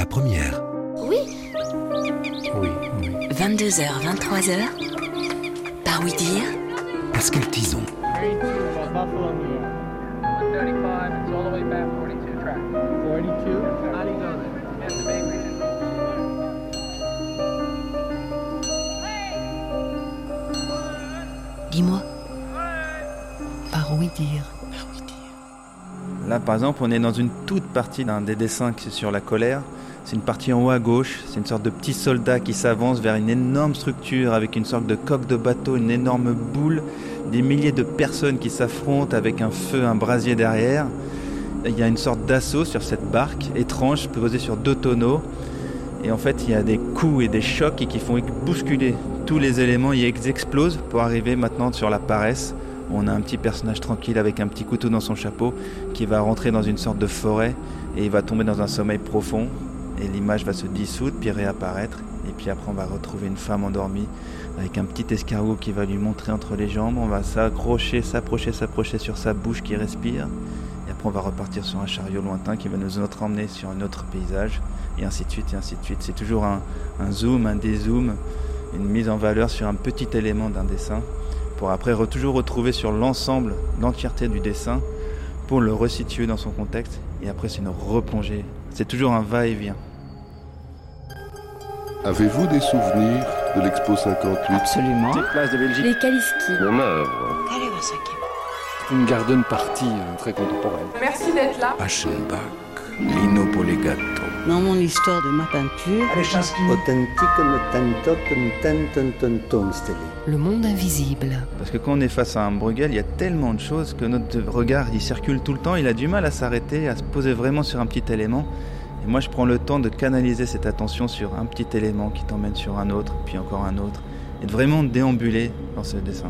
la première. Oui. Oui. 22h, 23h. Par oui dire. Pascal Tison. 42. Dis-moi. Par oui dire. Là, par exemple, on est dans une toute partie d'un des dessins qui est sur la colère. C'est une partie en haut à gauche. C'est une sorte de petit soldat qui s'avance vers une énorme structure avec une sorte de coque de bateau, une énorme boule, des milliers de personnes qui s'affrontent avec un feu, un brasier derrière. Il y a une sorte d'assaut sur cette barque étrange posée sur 2 tonneaux. Et en fait, il y a des coups et des chocs qui font bousculer tous les éléments. Ils explosent pour arriver maintenant sur la paresse. On a un petit personnage tranquille avec un petit couteau dans son chapeau qui va rentrer dans une sorte de forêt et il va tomber dans un sommeil profond et l'image va se dissoudre puis réapparaître et puis après on va retrouver une femme endormie avec un petit escargot qui va lui montrer entre les jambes. On va s'approcher sur sa bouche qui respire et après on va repartir sur un chariot lointain qui va nous emmener sur un autre paysage et ainsi de suite et ainsi de suite. C'est toujours un zoom, un dézoom, une mise en valeur sur un petit élément d'un dessin pour après toujours retrouver sur l'ensemble, l'entièreté du dessin, pour le resituer dans son contexte, et après c'est une replongée. C'est toujours un va-et-vient. Avez-vous des souvenirs de l'Expo 58 ? Absolument. Place de Belgique. Les Kaliski. Mon œuvre. C'est une garden party très contemporaine. Merci d'être là. Aschenbach, Lino Polegato. Dans mon histoire de ma peinture, Le monde invisible. Parce que quand on est face à un Bruegel, il y a tellement de choses que notre regard il circule tout le temps, il a du mal à s'arrêter, à se poser vraiment sur un petit élément. Et moi je prends le temps de canaliser cette attention sur un petit élément qui t'emmène sur un autre, puis encore un autre, et de vraiment déambuler dans ce dessin.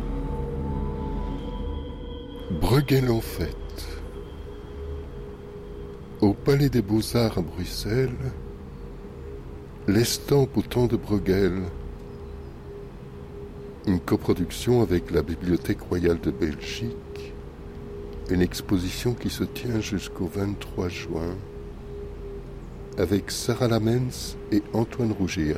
Bruegel en fête. Au Palais des Beaux-Arts à Bruxelles, l'estampe au temps de Bruegel, une coproduction avec la Bibliothèque royale de Belgique, une exposition qui se tient jusqu'au 23 juin, avec Sarah Lamens et Antoine Rougiers.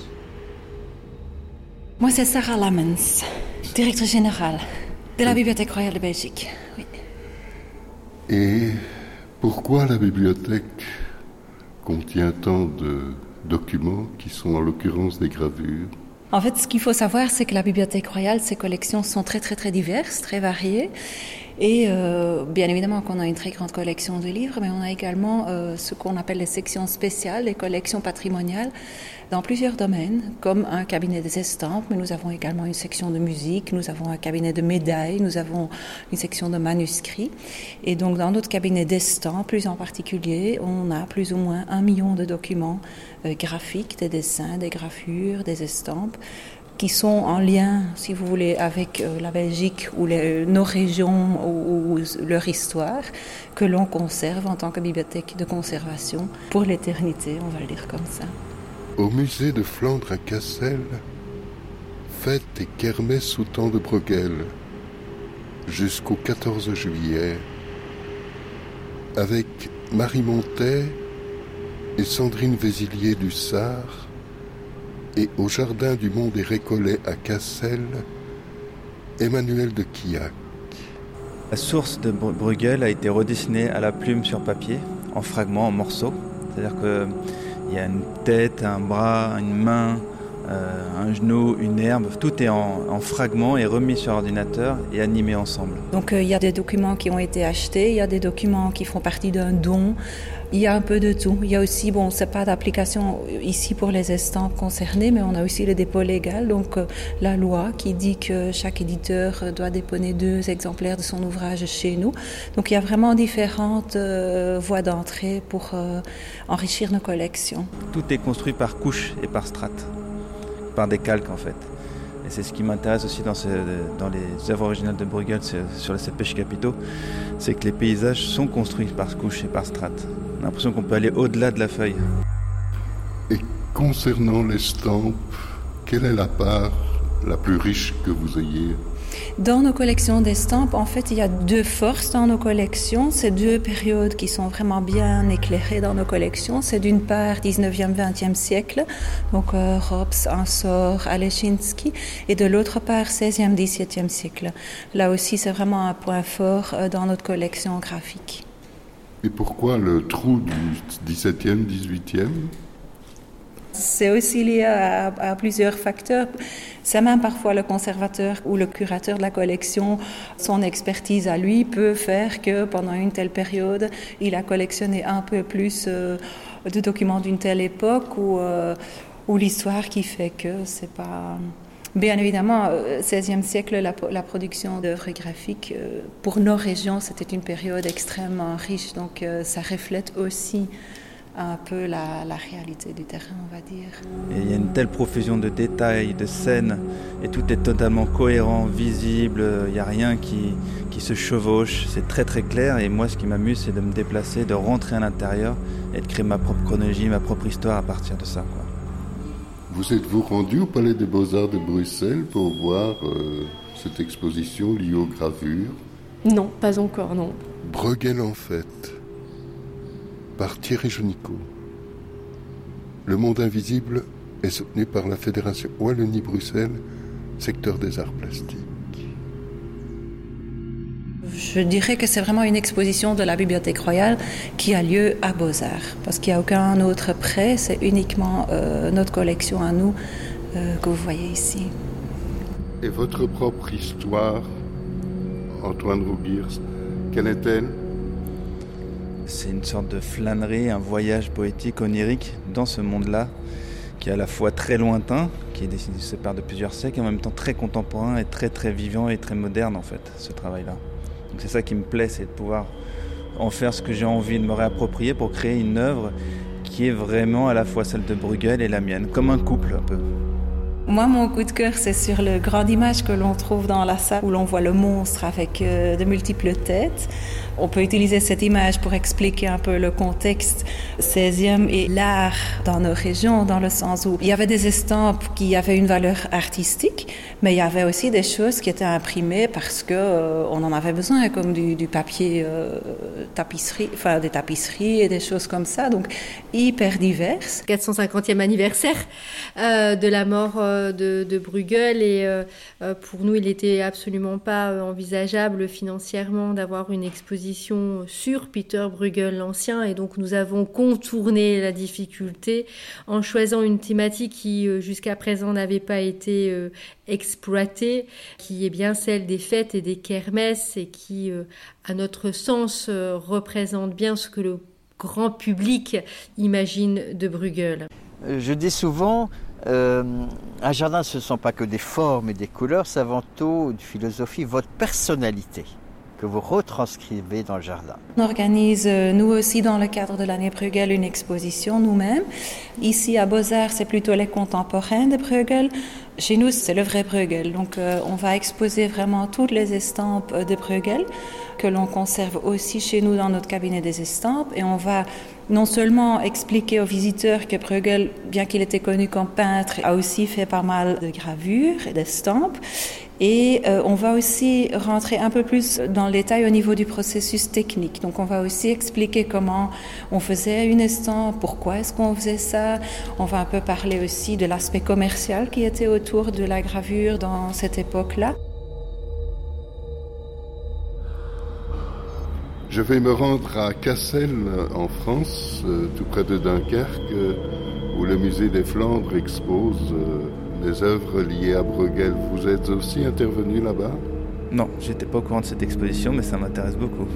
Moi, c'est Sarah Lamens, directrice générale de la Bibliothèque royale de Belgique. Oui. Et pourquoi la bibliothèque contient tant de documents qui sont en l'occurrence des gravures ? En fait, ce qu'il faut savoir, c'est que la Bibliothèque royale, ses collections sont très, très, très diverses, très variées. Et bien évidemment qu'on a une très grande collection de livres, mais on a également ce qu'on appelle les sections spéciales, les collections patrimoniales, dans plusieurs domaines, comme un cabinet des estampes, mais nous avons également une section de musique, nous avons un cabinet de médailles, nous avons une section de manuscrits. Et donc dans notre cabinet d'estampes, plus en particulier, on a plus ou moins 1 million de documents graphiques, des dessins, des gravures, des estampes, qui sont en lien, si vous voulez, avec la Belgique ou nos régions ou leur histoire, que l'on conserve en tant que bibliothèque de conservation pour l'éternité, on va le dire comme ça. Au musée de Flandre à Cassel, fête et kermesse sous temps de Bruegel, jusqu'au 14 juillet, avec Marie Montet et Sandrine Vézilier du Sard, et au Jardin du Mont des Récollets à Cassel, Emmanuel de Quillac. La source de Bruegel a été redessinée à la plume sur papier, en fragments, en morceaux. C'est-à-dire qu'il y a une tête, un bras, une main, un genou, une herbe, tout est en fragments et remis sur ordinateur et animé ensemble. Donc il y a des documents qui ont été achetés, il y a des documents qui font partie d'un don, il y a un peu de tout. Il y a aussi, c'est pas d'application ici pour les estampes concernées, mais on a aussi le dépôt légal, donc la loi qui dit que chaque éditeur doit déposer 2 exemplaires de son ouvrage chez nous. Donc il y a vraiment différentes voies d'entrée pour enrichir nos collections. Tout est construit par couches et par strates, par des calques en fait. Et c'est ce qui m'intéresse aussi dans les œuvres originales de Bruegel sur les 7 péchés capitaux, c'est que les paysages sont construits par couches et par strates. On a l'impression qu'on peut aller au-delà de la feuille. Et concernant l'estampe, quelle est la part la plus riche que vous ayez ? Dans nos collections d'estampes, en fait, il y a deux forces dans nos collections. C'est deux périodes qui sont vraiment bien éclairées dans nos collections. C'est d'une part 19e, 20e siècle, donc Robs, Ensor, Alechinsky, et de l'autre part 16e, 17e siècle. Là aussi, c'est vraiment un point fort dans notre collection graphique. Et pourquoi le trou du 17e, 18e ? C'est aussi lié à plusieurs facteurs. C'est même parfois le conservateur ou le curateur de la collection, son expertise à lui peut faire que pendant une telle période, il a collectionné un peu plus de documents d'une telle époque ou l'histoire qui fait que c'est pas... Bien évidemment, au XVIe siècle, la production d'œuvres graphiques, pour nos régions, c'était une période extrêmement riche, donc ça reflète aussi un peu la réalité du terrain, on va dire. Et il y a une telle profusion de détails, de scènes, et tout est totalement cohérent, visible, il n'y a rien qui se chevauche, c'est très très clair, et moi ce qui m'amuse c'est de me déplacer, de rentrer à l'intérieur et de créer ma propre chronologie, ma propre histoire à partir de ça, quoi. Vous êtes-vous rendu au Palais des Beaux-Arts de Bruxelles pour voir cette exposition liée aux gravures ? Non, pas encore, non. Bruegel en fait, par Thierry Genicot. Le Monde Invisible est soutenu par la Fédération Wallonie-Bruxelles, secteur des arts plastiques. Je dirais que c'est vraiment une exposition de la Bibliothèque royale qui a lieu à Beaux-Arts, parce qu'il n'y a aucun autre prêt, c'est uniquement notre collection à nous que vous voyez ici. Et votre propre histoire, Antoine Rougiers, quelle est-elle ? C'est une sorte de flânerie, un voyage poétique, onirique dans ce monde-là, qui est à la fois très lointain, qui est décidé de se séparer de plusieurs siècles, et en même temps très contemporain et très très vivant et très moderne en fait, ce travail-là. Donc c'est ça qui me plaît, c'est de pouvoir en faire ce que j'ai envie de me réapproprier pour créer une œuvre qui est vraiment à la fois celle de Bruegel et la mienne, comme un couple un peu. Moi, mon coup de cœur, c'est sur le grand image que l'on trouve dans la salle où l'on voit le monstre avec de multiples têtes. On peut utiliser cette image pour expliquer un peu le contexte 16e et l'art dans nos régions, dans le sens où il y avait des estampes qui avaient une valeur artistique, mais il y avait aussi des choses qui étaient imprimées parce que on en avait besoin, comme du papier tapisserie, enfin des tapisseries et des choses comme ça, donc hyper diverses. 450e anniversaire de la mort de Bruegel et pour nous, il n'était absolument pas envisageable financièrement d'avoir une exposition sur Peter Bruegel l'Ancien, et donc nous avons contourné la difficulté en choisissant une thématique qui jusqu'à présent n'avait pas été exploitée, qui est bien celle des fêtes et des kermesses et qui, à notre sens, représente bien ce que le grand public imagine de Bruegel. Je dis souvent, un jardin ce ne sont pas que des formes et des couleurs, c'est avant tout une philosophie, votre personnalité que vous retranscrivez dans le jardin. On organise, nous aussi, dans le cadre de l'année Bruegel, une exposition nous-mêmes. Ici, à Beaux-Arts, c'est plutôt les contemporains de Bruegel. Chez nous, c'est le vrai Bruegel. Donc, on va exposer vraiment toutes les estampes de Bruegel que l'on conserve aussi chez nous dans notre cabinet des estampes. Et on va non seulement expliquer aux visiteurs que Bruegel, bien qu'il était connu comme peintre, a aussi fait pas mal de gravures et d'estampes. Et on va aussi rentrer un peu plus dans le détail au niveau du processus technique. Donc on va aussi expliquer comment on faisait une estampe, pourquoi est-ce qu'on faisait ça. On va un peu parler aussi de l'aspect commercial qui était autour de la gravure dans cette époque-là. Je vais me rendre à Cassel, en France, tout près de Dunkerque, où le musée des Flandres expose des œuvres liées à Bruegel. Vous êtes aussi intervenu là-bas ? Non, j'étais pas au courant de cette exposition, mais ça m'intéresse beaucoup.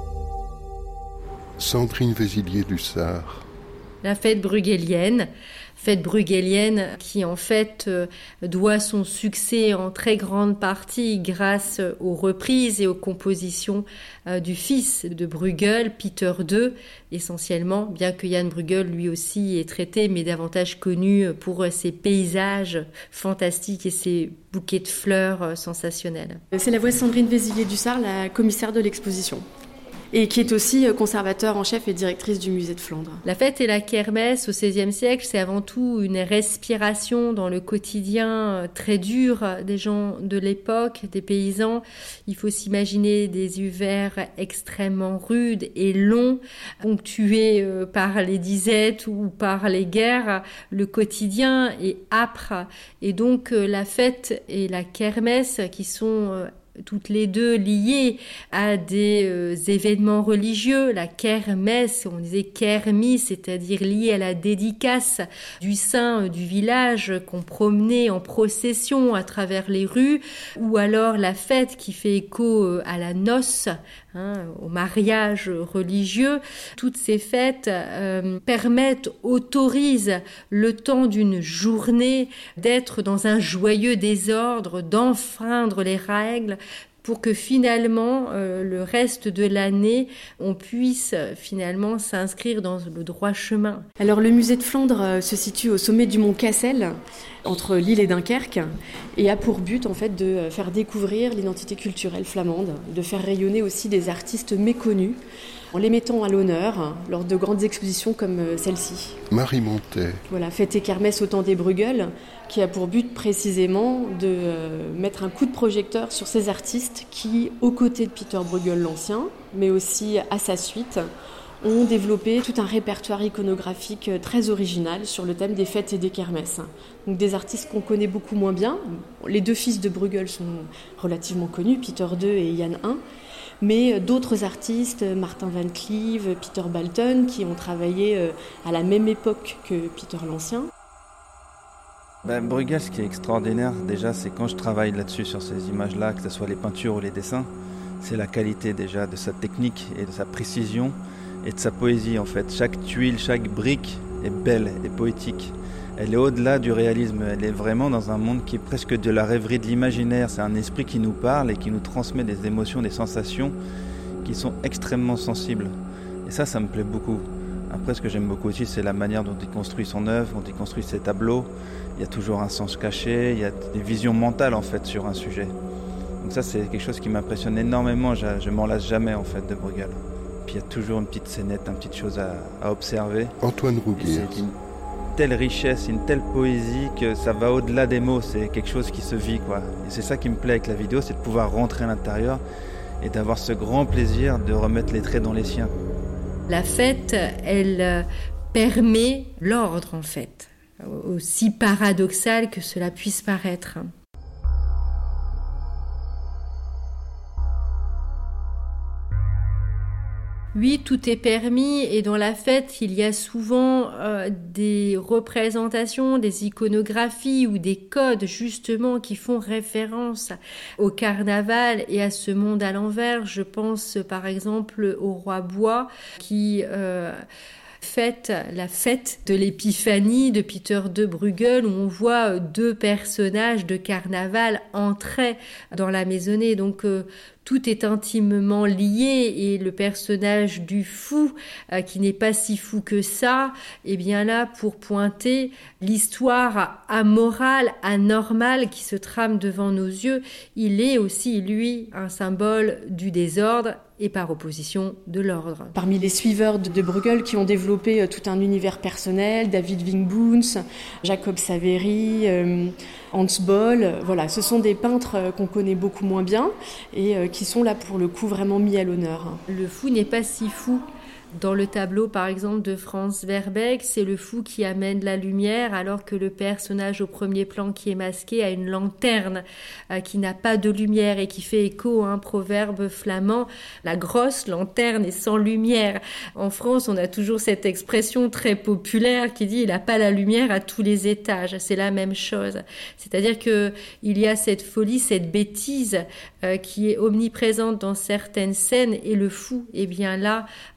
Sandrine Vézilier-Dussart. La fête bruegelienne, fête bruegélienne qui en fait doit son succès en très grande partie grâce aux reprises et aux compositions du fils de Bruegel, Peter II, essentiellement, bien que Jan Bruegel lui aussi est traité, mais davantage connu pour ses paysages fantastiques et ses bouquets de fleurs sensationnels. C'est la voix de Sandrine Vézillier-Dussart, la commissaire de l'exposition, et qui est aussi conservateur en chef et directrice du musée de Flandre. La fête et la kermesse au XVIe siècle, c'est avant tout une respiration dans le quotidien très dur des gens de l'époque, des paysans. Il faut s'imaginer des hivers extrêmement rudes et longs, ponctués par les disettes ou par les guerres. Le quotidien est âpre et donc la fête et la kermesse qui sont toutes les deux liées à des événements religieux. La kermesse, on disait kermis, c'est-à-dire liée à la dédicace du saint du village qu'on promenait en procession à travers les rues, ou alors la fête qui fait écho à la noce, au mariage religieux. Toutes ces fêtes autorisent le temps d'une journée d'être dans un joyeux désordre, d'enfreindre les règles, pour que finalement, le reste de l'année, on puisse finalement s'inscrire dans le droit chemin. Alors le musée de Flandre se situe au sommet du mont Cassel, entre Lille et Dunkerque, et a pour but en fait de faire découvrir l'identité culturelle flamande, de faire rayonner aussi des artistes méconnus, en les mettant à l'honneur lors de grandes expositions comme celle-ci. Marie Montet. Voilà, fête et kermesse au temps des Bruegel, qui a pour but précisément de mettre un coup de projecteur sur ces artistes qui, aux côtés de Peter Bruegel l'Ancien, mais aussi à sa suite, ont développé tout un répertoire iconographique très original sur le thème des fêtes et des kermesses. Donc des artistes qu'on connaît beaucoup moins bien. Les deux fils de Bruegel sont relativement connus, Peter II et Jan I, mais d'autres artistes, Martin Van Cleve, Peter Balton, qui ont travaillé à la même époque que Peter l'Ancien. Bruegel, ce qui est extraordinaire déjà, c'est quand je travaille là-dessus, sur ces images-là, que ce soit les peintures ou les dessins, c'est la qualité déjà de sa technique et de sa précision et de sa poésie en fait. Chaque tuile, chaque brique est belle et poétique. Elle est au-delà du réalisme, elle est vraiment dans un monde qui est presque de la rêverie de l'imaginaire. C'est un esprit qui nous parle et qui nous transmet des émotions, des sensations qui sont extrêmement sensibles. Et ça me plaît beaucoup. Après, ce que j'aime beaucoup aussi, c'est la manière dont il construit son œuvre, dont il construit ses tableaux. Il y a toujours un sens caché, il y a des visions mentales en fait sur un sujet. Donc ça, c'est quelque chose qui m'impressionne énormément. Je m'en lasse jamais en fait de Bruegel. Puis il y a toujours une petite scénette, une petite chose à observer. Antoine Rouguier. C'est une telle richesse, une telle poésie que ça va au-delà des mots. C'est quelque chose qui se vit, quoi. Et c'est ça qui me plaît avec la vidéo, c'est de pouvoir rentrer à l'intérieur et d'avoir ce grand plaisir de remettre les traits dans les siens. La fête, elle permet l'ordre en fait, aussi paradoxal que cela puisse paraître. Oui, tout est permis et dans la fête, il y a souvent des représentations, des iconographies ou des codes justement qui font référence au carnaval et à ce monde à l'envers. Je pense par exemple au roi Bois qui fête la fête de l'épiphanie de Peter II Bruegel où on voit deux personnages de carnaval entrer dans la maisonnée. Donc tout est intimement lié et le personnage du fou, qui n'est pas si fou que ça, est bien là pour pointer l'histoire amorale, anormale qui se trame devant nos yeux. Il est aussi, lui, un symbole du désordre et par opposition de l'ordre. Parmi les suiveurs de Bruegel qui ont développé tout un univers personnel, David Wingboons, Jacob Savary, Hans Boll, voilà, ce sont des peintres qu'on connaît beaucoup moins bien et qui sont là pour le coup vraiment mis à l'honneur. Le fou n'est pas si fou. Dans le tableau, par exemple, de Franz Verbeek, c'est le fou qui amène la lumière, alors que le personnage au premier plan qui est masqué a une lanterne qui n'a pas de lumière et qui fait écho à un proverbe flamand. La grosse lanterne est sans lumière. En France, on a toujours cette expression très populaire qui dit « il n'a pas la lumière à tous les étages ». C'est la même chose. C'est-à-dire qu'il y a cette folie, cette bêtise qui est omniprésente dans certaines scènes et le fou est bien là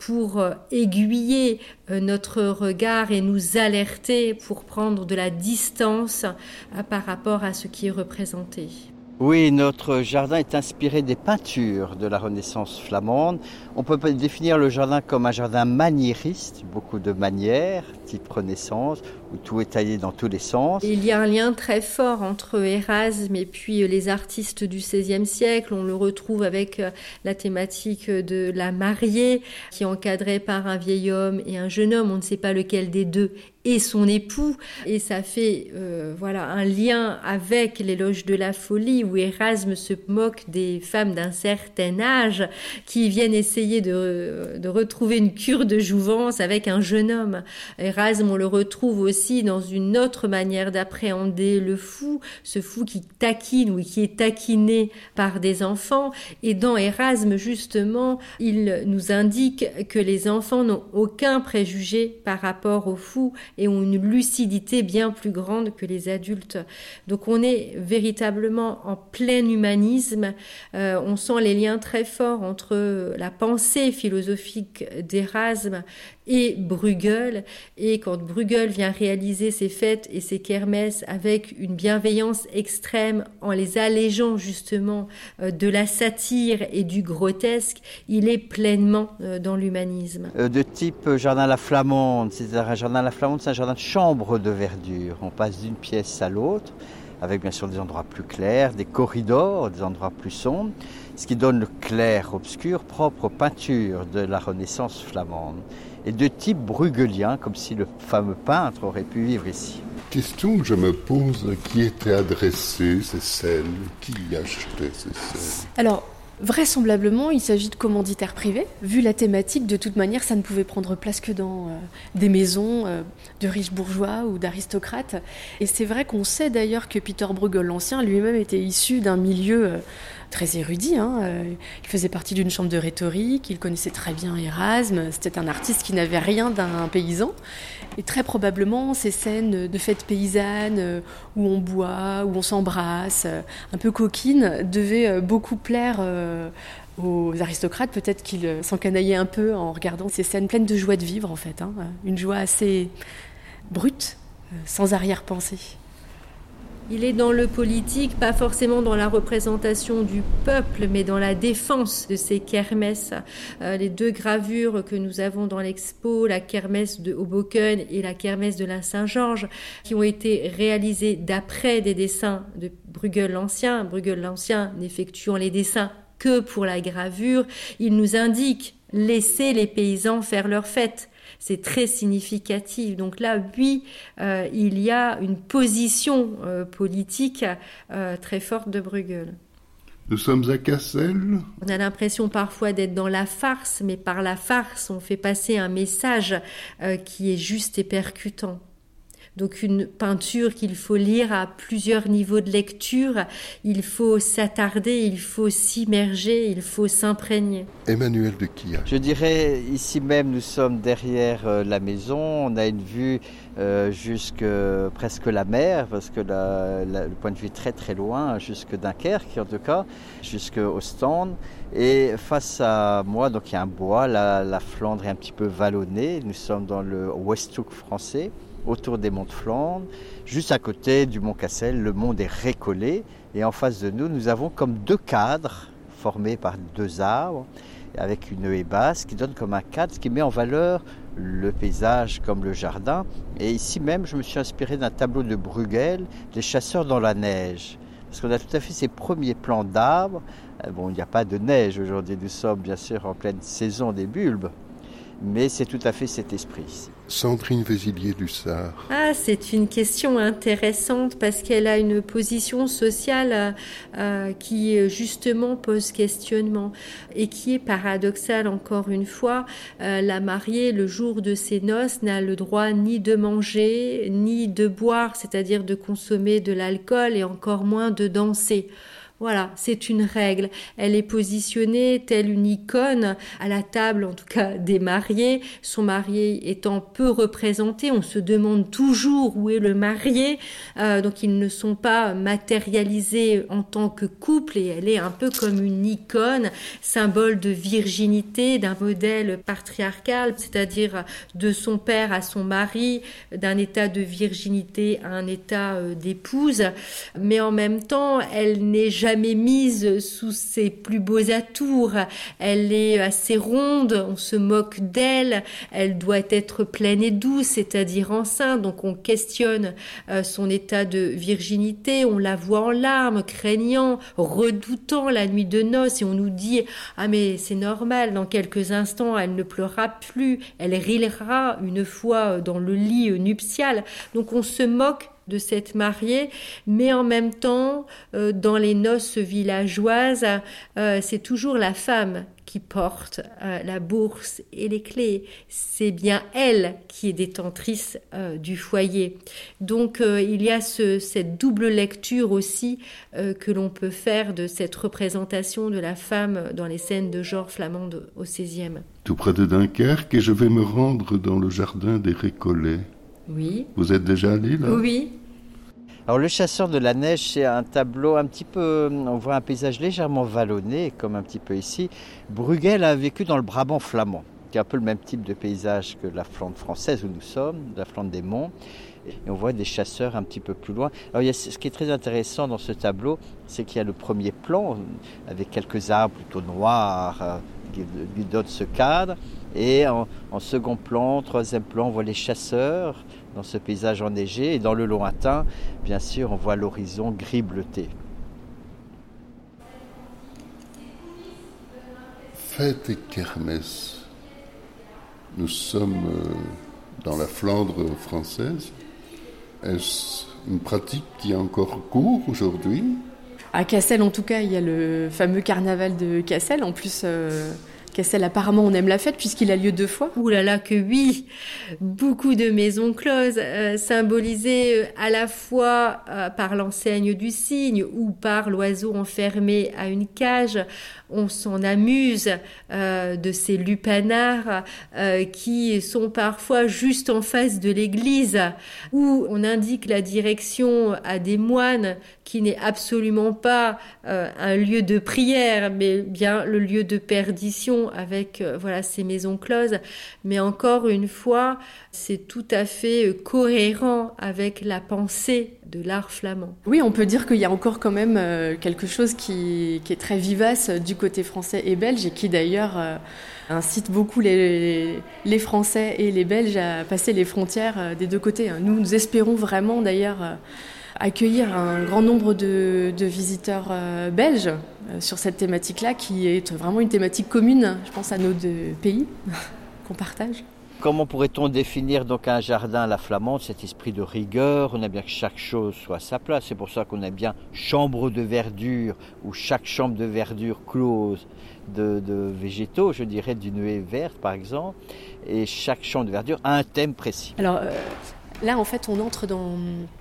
pour aiguiller notre regard et nous alerter pour prendre de la distance par rapport à ce qui est représenté. Oui, notre jardin est inspiré des peintures de la Renaissance flamande. On peut définir le jardin comme un jardin maniériste, beaucoup de manières, type Renaissance, où tout est taillé dans tous les sens. Il y a un lien très fort entre Erasme et puis les artistes du XVIe siècle. On le retrouve avec la thématique de la mariée, qui est encadrée par un vieil homme et un jeune homme. On ne sait pas lequel des deux est son époux. Et ça fait un lien avec l'éloge de la folie, où Erasme se moque des femmes d'un certain âge qui viennent essayer de retrouver une cure de jouvence avec un jeune homme. Erasme, on le retrouve aussi dans une autre manière d'appréhender le fou, ce fou qui taquine ou qui est taquiné par des enfants. Et dans Erasme, justement, il nous indique que les enfants n'ont aucun préjugé par rapport au fou et ont une lucidité bien plus grande que les adultes. Donc on est véritablement en plein humanisme. On sent les liens très forts entre la pensée philosophique d'Erasme et Bruegel. Et quand Bruegel vient réaliser ses fêtes et ses kermesses avec une bienveillance extrême, en les allégeant justement de la satire et du grotesque, il est pleinement dans l'humanisme. De type jardin à la flamande, c'est-à-dire un jardin à la flamande, c'est un jardin de chambre de verdure. On passe d'une pièce à l'autre, avec bien sûr des endroits plus clairs, des corridors, des endroits plus sombres, ce qui donne le clair-obscur propre aux peintures de la Renaissance flamande. Et de type bruegelien, comme si le fameux peintre aurait pu vivre ici. Question que je me pose, qui étaient adressées ces scènes? Qui achetait ces scènes? Alors, vraisemblablement, il s'agit de commanditaires privés. Vu la thématique, de toute manière, ça ne pouvait prendre place que dans des maisons de riches bourgeois ou d'aristocrates. Et c'est vrai qu'on sait d'ailleurs que Peter Bruegel l'Ancien lui-même était issu d'un milieu très érudit. Il faisait partie d'une chambre de rhétorique, il connaissait très bien Erasme, c'était un artiste qui n'avait rien d'un paysan. Et très probablement, ces scènes de fêtes paysannes où on boit, où on s'embrasse, un peu coquines, devaient beaucoup plaire aux aristocrates. Peut-être qu'ils s'encanaillaient un peu en regardant ces scènes pleines de joie de vivre, en fait. Une joie assez brute, sans arrière-pensée. Il est dans le politique, pas forcément dans la représentation du peuple, mais dans la défense de ces kermesses. Les deux gravures que nous avons dans l'expo, la kermesse de Hoboken et la kermesse de la Saint-Georges, qui ont été réalisées d'après des dessins de Bruegel l'Ancien. Bruegel l'Ancien n'effectuant les dessins que pour la gravure, il nous indique « laissez les paysans faire leur fête ». C'est très significatif. Donc là, oui, il y a une position politique très forte de Bruegel. Nous sommes à Cassel. On a l'impression parfois d'être dans la farce, mais par la farce, on fait passer un message qui est juste et percutant. Donc une peinture qu'il faut lire à plusieurs niveaux de lecture, il faut s'attarder, il faut s'immerger, il faut s'imprégner. Emmanuel de Quilla. Je dirais, ici même, nous sommes derrière la maison, on a une vue jusque presque la mer, parce que le point de vue est très très loin, jusque Dunkerque en tout cas, jusque Ostende. Et face à moi, donc il y a un bois, la Flandre est un petit peu vallonnée, nous sommes dans le Westhoek français, autour des monts de Flandre, juste à côté du mont Cassel, le monde est récollé et en face de nous, nous avons comme deux cadres formés par deux arbres avec une haie basse qui donne comme un cadre, ce qui met en valeur le paysage comme le jardin. Et ici même, je me suis inspiré d'un tableau de Bruegel, Les chasseurs dans la neige, parce qu'on a tout à fait ces premiers plans d'arbres. Bon, il n'y a pas de neige aujourd'hui, nous sommes bien sûr en pleine saison des bulbes, mais c'est tout à fait cet esprit. Sandrine Vézillier-Dussart. Ah, c'est une question intéressante parce qu'elle a une position sociale qui justement pose questionnement et qui est paradoxale encore une fois. La mariée, le jour de ses noces, n'a le droit ni de manger, ni de boire, c'est-à-dire de consommer de l'alcool et encore moins de danser. Voilà, c'est une règle. Elle est positionnée telle une icône à la table, en tout cas des mariés. Son marié étant peu représenté, on se demande toujours où est le marié. Donc ils ne sont pas matérialisés en tant que couple et elle est un peu comme une icône, symbole de virginité, d'un modèle patriarcal, c'est-à-dire de son père à son mari, d'un état de virginité à un état d'épouse. Mais en même temps, elle n'est jamais mise sous ses plus beaux atours. Elle est assez ronde, on se moque d'elle, elle doit être pleine et douce, c'est-à-dire enceinte, donc on questionne son état de virginité, on la voit en larmes, craignant, redoutant la nuit de noces, et on nous dit « Ah mais c'est normal, dans quelques instants elle ne pleurera plus, elle rira une fois dans le lit nuptial ». Donc on se moque de cette mariée, mais en même temps, dans les noces villageoises, c'est toujours la femme qui porte la bourse et les clés. C'est bien elle qui est détentrice du foyer. Donc il y a cette double lecture aussi que l'on peut faire de cette représentation de la femme dans les scènes de genre flamande au XVIe. Tout près de Dunkerque, et je vais me rendre dans le jardin des Récollets. Oui. Vous êtes déjà allé là ? Oui. Alors le chasseur de la neige, c'est un tableau un petit peu, on voit un paysage légèrement vallonné, comme un petit peu ici. Bruegel a vécu dans le Brabant flamand, qui est un peu le même type de paysage que la Flandre française où nous sommes, la Flandre des monts. Et on voit des chasseurs un petit peu plus loin. Alors ce qui est très intéressant dans ce tableau, c'est qu'il y a le premier plan, avec quelques arbres plutôt noirs, qui lui donnent ce cadre. Et en second plan, troisième plan, on voit les chasseurs dans ce paysage enneigé. Et dans le lointain, bien sûr, on voit l'horizon gris bleuté. Fête et kermesse. Nous sommes dans la Flandre française. Est-ce une pratique qui a encore cours aujourd'hui ? À Cassel, en tout cas, il y a le fameux carnaval de Cassel. En plus, Cassel, apparemment, on aime la fête puisqu'il a lieu 2 fois. Ouh là là, que oui! Beaucoup de maisons closes, symbolisées à la fois par l'enseigne du cygne ou par l'oiseau enfermé à une cage. On s'en amuse de ces lupanards qui sont parfois juste en face de l'église, où on indique la direction à des moines qui n'est absolument pas un lieu de prière, mais bien le lieu de perdition avec ces maisons closes. Mais encore une fois, c'est tout à fait cohérent avec la pensée de l'art flamand. Oui, on peut dire qu'il y a encore quand même quelque chose qui est très vivace du côté français et belge et qui d'ailleurs incite beaucoup les Français et les Belges à passer les frontières des deux côtés. Nous espérons vraiment d'ailleurs accueillir un grand nombre de visiteurs belges sur cette thématique-là qui est vraiment une thématique commune, je pense, à nos 2 pays qu'on partage. Comment pourrait-on définir donc un jardin à la flamande, cet esprit de rigueur? On aime bien que chaque chose soit à sa place. C'est pour ça qu'on aime bien chambre de verdure, où chaque chambre de verdure close de végétaux, je dirais d'une haie verte par exemple, et chaque chambre de verdure a un thème précis. Alors là, en fait, on entre dans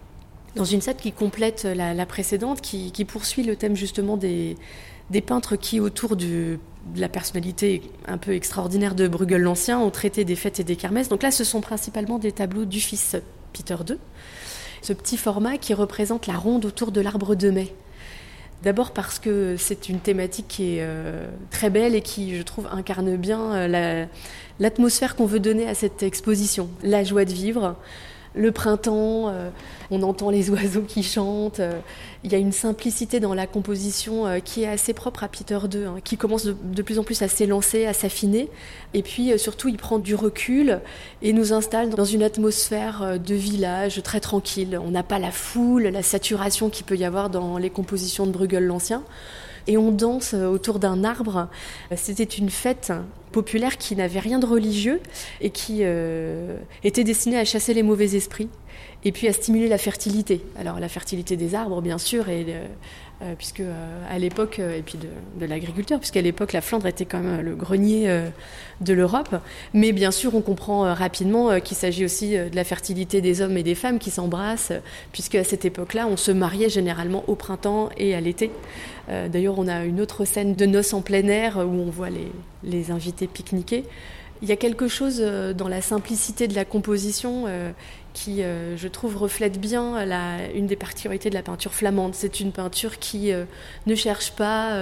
une scène qui complète la précédente, qui poursuit le thème justement des peintres qui, autour de la personnalité un peu extraordinaire de Bruegel l'Ancien, ont traité des fêtes et des kermesses. Donc là, ce sont principalement des tableaux du fils Peter II. Ce petit format qui représente la ronde autour de l'arbre de mai. D'abord parce que c'est une thématique qui est très belle et qui, je trouve, incarne bien l'atmosphère qu'on veut donner à cette exposition. La joie de vivre, le printemps, on entend les oiseaux qui chantent. Il y a une simplicité dans la composition qui est assez propre à Peter II, qui commence de plus en plus à s'élancer, à s'affiner. Et puis surtout, il prend du recul et nous installe dans une atmosphère de village très tranquille. On n'a pas la foule, la saturation qu'il peut y avoir dans les compositions de Bruegel l'Ancien. Et on danse autour d'un arbre. C'était une fête populaire qui n'avait rien de religieux et qui était destinée à chasser les mauvais esprits et puis à stimuler la fertilité. Alors la fertilité des arbres, bien sûr, et puisque à l'époque, et puis de l'agriculteur, puisqu'à l'époque la Flandre était quand même le grenier de l'Europe. Mais bien sûr, on comprend rapidement qu'il s'agit aussi de la fertilité des hommes et des femmes qui s'embrassent, puisque à cette époque-là, on se mariait généralement au printemps et à l'été. D'ailleurs, on a une autre scène de noces en plein air où on voit les invités pique-niquer. Il y a quelque chose dans la simplicité de la composition qui, je trouve, reflète bien une des particularités de la peinture flamande. C'est une peinture qui ne cherche pas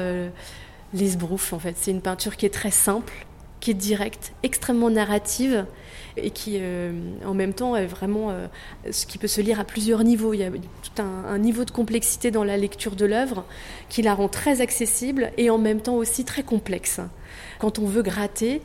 les sbroufs, en fait. C'est une peinture qui est très simple, qui est directe, extrêmement narrative et qui, en même temps, est vraiment ce qui peut se lire à plusieurs niveaux. Il y a tout un niveau de complexité dans la lecture de l'œuvre qui la rend très accessible et en même temps aussi très complexe. Quand on veut gratter,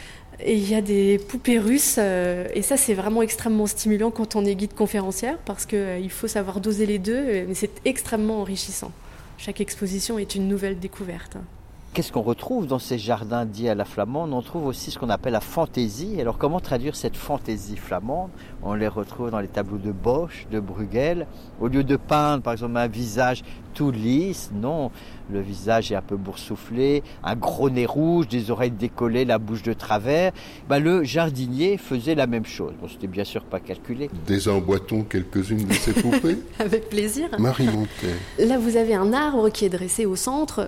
et il y a des poupées russes, et ça c'est vraiment extrêmement stimulant quand on est guide conférencière, parce qu'il faut savoir doser les deux, mais c'est extrêmement enrichissant. Chaque exposition est une nouvelle découverte. Qu'est-ce qu'on retrouve dans ces jardins dits à la flamande? On trouve aussi ce qu'on appelle la fantaisie. Alors comment traduire cette fantaisie flamande? On les retrouve dans les tableaux de Bosch, de Bruegel. Au lieu de peindre par exemple un visage tout lisse, non, le visage est un peu boursouflé, un gros nez rouge, des oreilles décollées, la bouche de travers. Le jardinier faisait la même chose. Bon, c'était bien sûr pas calculé. Désemboîtons quelques-unes de ces poupées? Avec plaisir. Marie Montet. Là, vous avez un arbre qui est dressé au centre.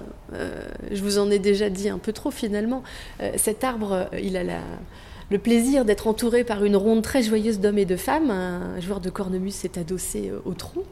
Je vous en ai déjà dit un peu trop finalement. Cet arbre, il a le plaisir d'être entouré par une ronde très joyeuse d'hommes et de femmes. Un joueur de cornemuse s'est adossé au tronc.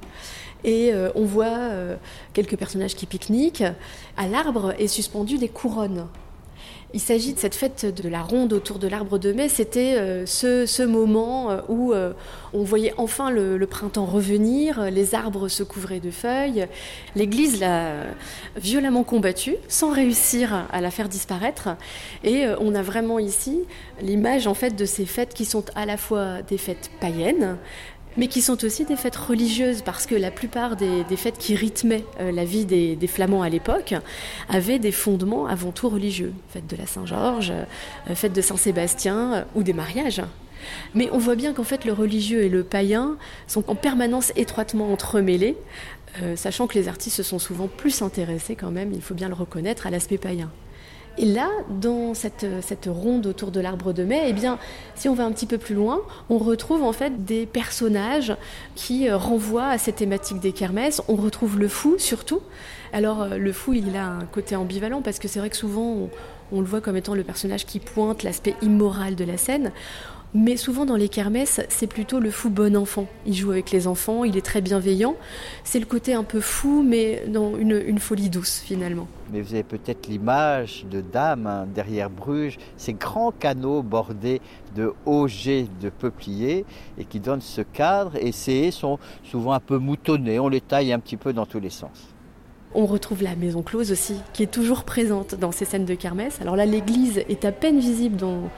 Et on voit quelques personnages qui pique-niquent. À l'arbre est suspendu des couronnes. Il s'agit de cette fête de la ronde autour de l'arbre de mai. C'était ce moment où on voyait enfin le printemps revenir, les arbres se couvraient de feuilles. L'Église l'a violemment combattue, sans réussir à la faire disparaître. Et on a vraiment ici l'image en fait de ces fêtes qui sont à la fois des fêtes païennes, mais qui sont aussi des fêtes religieuses, parce que la plupart des fêtes qui rythmaient la vie des Flamands à l'époque avaient des fondements avant tout religieux. Fête de la Saint-Georges, fête de Saint-Sébastien ou des mariages. Mais on voit bien qu'en fait le religieux et le païen sont en permanence étroitement entremêlés, sachant que les artistes se sont souvent plus intéressés quand même, il faut bien le reconnaître, à l'aspect païen. Et là, dans cette ronde autour de l'arbre de mai, eh bien, si on va un petit peu plus loin, on retrouve en fait des personnages qui renvoient à cette thématique des kermesses. On retrouve le fou surtout. Alors le fou, il a un côté ambivalent parce que c'est vrai que souvent on le voit comme étant le personnage qui pointe l'aspect immoral de la scène. Mais souvent dans les kermesses, c'est plutôt le fou bon enfant. Il joue avec les enfants, il est très bienveillant. C'est le côté un peu fou, mais dans une folie douce finalement. Mais vous avez peut-être l'image de dames derrière Bruges, ces grands canaux bordés de hauts jets de peupliers et qui donnent ce cadre. Et ces haies sont souvent un peu moutonnées, on les taille un petit peu dans tous les sens. On retrouve la maison close aussi, qui est toujours présente dans ces scènes de kermesse. Alors là, l'église est à peine visible,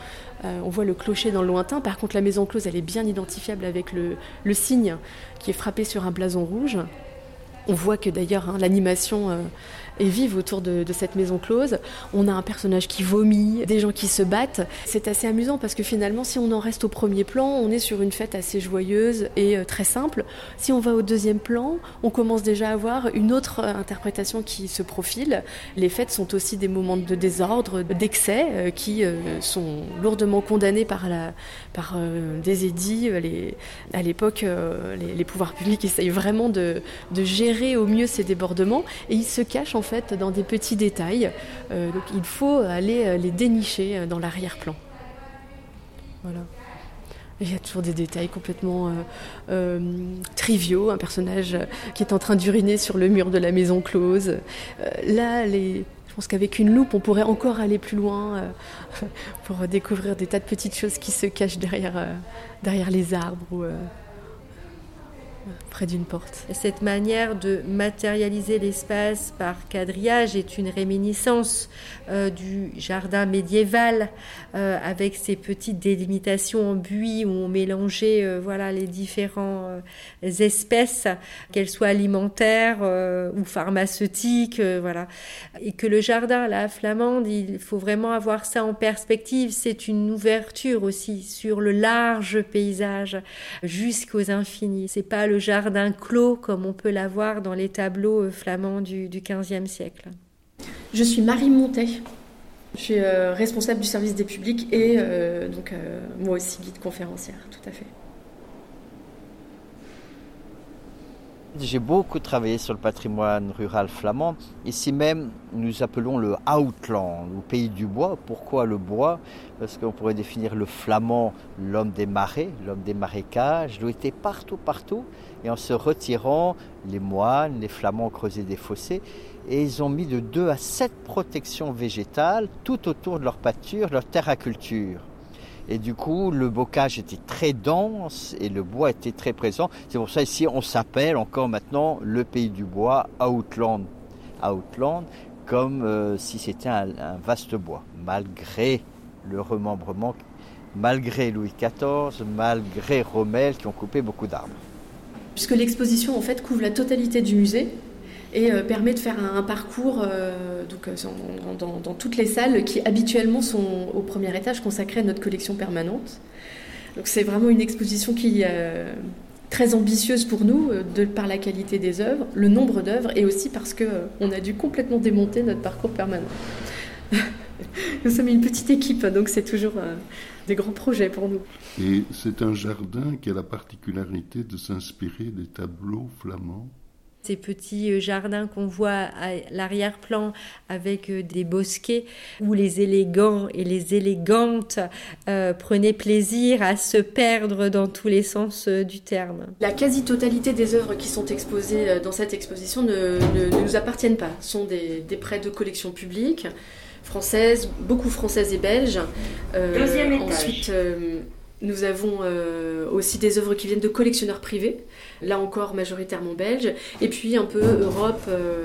on voit le clocher dans le lointain. Par contre, la maison close, elle est bien identifiable avec le cygne qui est frappé sur un blason rouge. On voit que d'ailleurs, l'animation est vive autour de cette maison close. On a un personnage qui vomit, des gens qui se battent. C'est assez amusant parce que finalement, si on en reste au premier plan, on est sur une fête assez joyeuse et très simple. Si on va au deuxième plan, on commence déjà à avoir une autre interprétation qui se profile. Les fêtes sont aussi des moments de désordre, d'excès qui sont lourdement condamnés par des édits. À l'époque, les pouvoirs publics essayent vraiment de gérer au mieux ces débordements et ils se cachent en fait dans des petits détails. Donc il faut aller les dénicher dans l'arrière-plan. Voilà. Il y a toujours des détails complètement triviaux. Un personnage qui est en train d'uriner sur le mur de la maison close. Je pense qu'avec une loupe, on pourrait encore aller plus loin pour découvrir des tas de petites choses qui se cachent derrière les arbres ou près d'une porte. Cette manière de matérialiser l'espace par quadrillage est une réminiscence du jardin médiéval avec ces petites délimitations en buis où on mélangeait les différentes espèces, qu'elles soient alimentaires ou pharmaceutiques, et que le jardin, la flamande, il faut vraiment avoir ça en perspective. C'est une ouverture aussi sur le large paysage jusqu'aux infinis. C'est pas le le jardin clos comme on peut l'avoir dans les tableaux flamands du XVe siècle. Je suis Marie Montet. Je suis responsable du service des publics et moi aussi guide conférencière, tout à fait. J'ai beaucoup travaillé sur le patrimoine rural flamand. Ici même, nous appelons le Outland, ou pays du bois. Pourquoi le bois ? Parce qu'on pourrait définir le flamand, l'homme des marais, l'homme des marécages. Il était partout. Et en se retirant, les moines, les flamands creusaient des fossés. Et ils ont mis de 2 à 7 protections végétales tout autour de leur pâture, leur terre à culture. Et du coup, le bocage était très dense et le bois était très présent. C'est pour ça ici, on s'appelle encore maintenant le pays du bois, Outland. Outland, comme si c'était un vaste bois, malgré le remembrement, malgré Louis XIV, malgré Rommel qui ont coupé beaucoup d'arbres. Puisque l'exposition en fait couvre la totalité du musée et permet de faire un parcours dans toutes les salles qui habituellement sont au premier étage consacrées à notre collection permanente. Donc c'est vraiment une exposition qui est très ambitieuse pour nous, par la qualité des œuvres, le nombre d'œuvres et aussi parce qu'on a dû complètement démonter notre parcours permanent. Nous sommes une petite équipe, donc c'est toujours des grands projets pour nous. Et c'est un jardin qui a la particularité de s'inspirer des tableaux flamands. Ces petits jardins qu'on voit à l'arrière-plan avec des bosquets où les élégants et les élégantes prenaient plaisir à se perdre dans tous les sens du terme. La quasi-totalité des œuvres qui sont exposées dans cette exposition ne nous appartiennent pas. Ce sont des prêts de collections publiques, françaises, beaucoup françaises et belges. Deuxième étage. Ensuite, nous avons aussi des œuvres qui viennent de collectionneurs privés, là encore majoritairement belges, et puis un peu Europe,